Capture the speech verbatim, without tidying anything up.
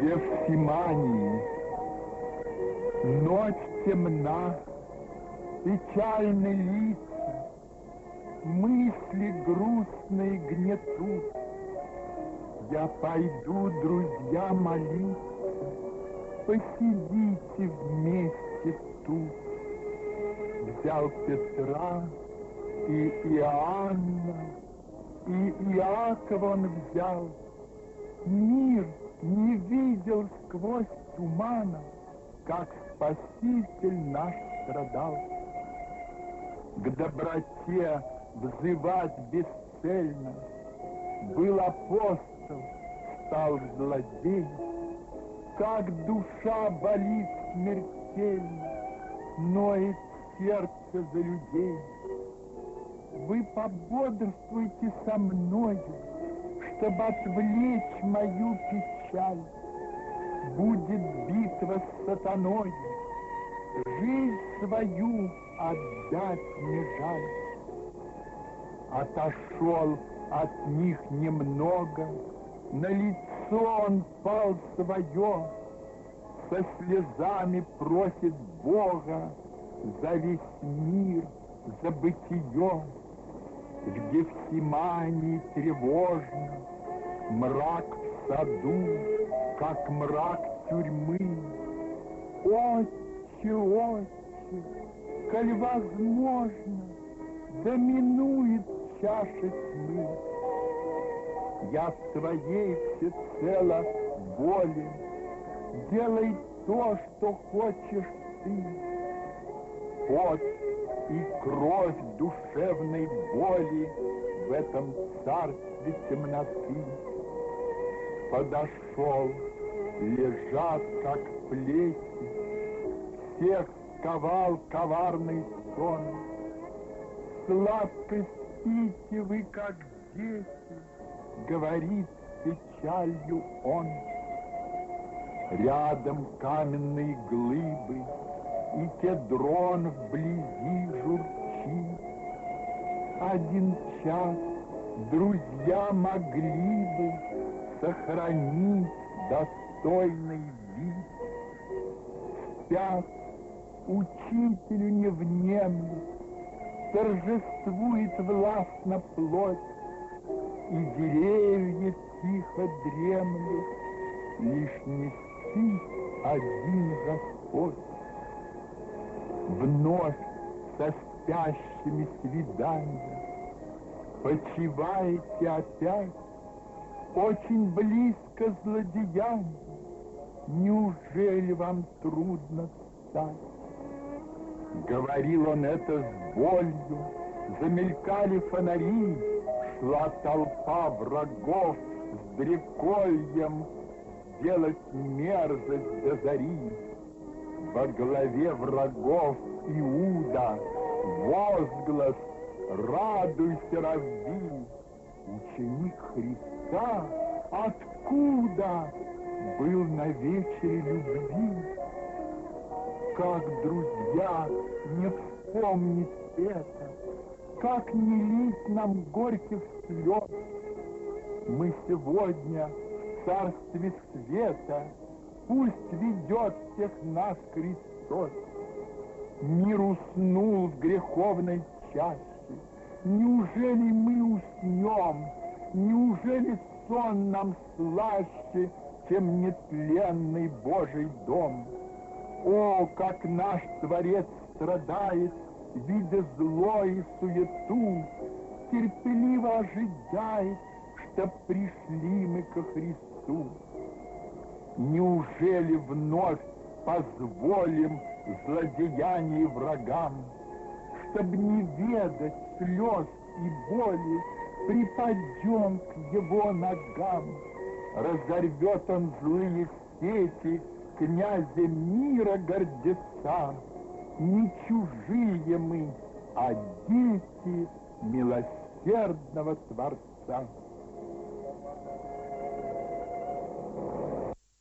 Гефсимании. Ночь темна, печальны лица, мысли грустные гнетут. Я пойду, друзья, молиться, посидите вместе тут. Взял Петра и Иоанна, и Иакова он взял. Мир не видел сквозь тумана, как Спаситель наш страдал. К доброте взывать бесцельно был апостол, стал злодей. Как душа болит смертельно, ноет сердце за людей. Вы пободрствуйте со мною, чтобы отвлечь мою печаль. Будет битва с сатаною, жизнь свою отдать не жаль. Отошел от них немного, на лицо он пал свое, со слезами просит Бога за весь мир, за бытие. В Гефсимании тревожно, мрак в саду, как мрак тюрьмы. Отче, отче, коль возможно, доминует чаша тьмы. Я в твоей всецело воле, делай то, что хочешь ты. Пот и кровь душевной боли в этом царстве темноты. Подошел, лежат, как плети, всех сковал коварный сон. Сладко спите вы, как дети, говорит с печалью он. Рядом каменные глыбы, и кедрон вблизи журчит. Один час друзья могли бы сохранить достойный вид. Спят, учителю не внемлет, торжествует властно плоть, и деревья тихо дремлют, лишь не спит один Господь. Вновь со спящими свидания, почиваете опять, очень близко злодеяние. Неужели вам трудно встать? Говорил он это с болью, замелькали фонари, шла толпа врагов с дрекольем делать мерзость до зари. Во главе врагов Иуда возглас: радуйся, Равви! Ученик Христа откуда был на вечере любви? Как, друзья, не вспомнить это? Как не лить нам горьких слез? Мы сегодня в царстве света, пусть ведет всех нас Христос. Мир уснул в греховной чаще. Неужели мы уснем? Неужели сон нам слаще, чем нетленный Божий дом? О, как наш Творец страдает, видя зло и суету, терпеливо ожидает, чтоб пришли мы ко Христу. Неужели вновь позволим злодеяний врагам, чтоб не ведать слез и боли, припадем к его ногам? Разорвет он злые сети князя мира гордеца. Не чужие мы, а дети милосердного Творца.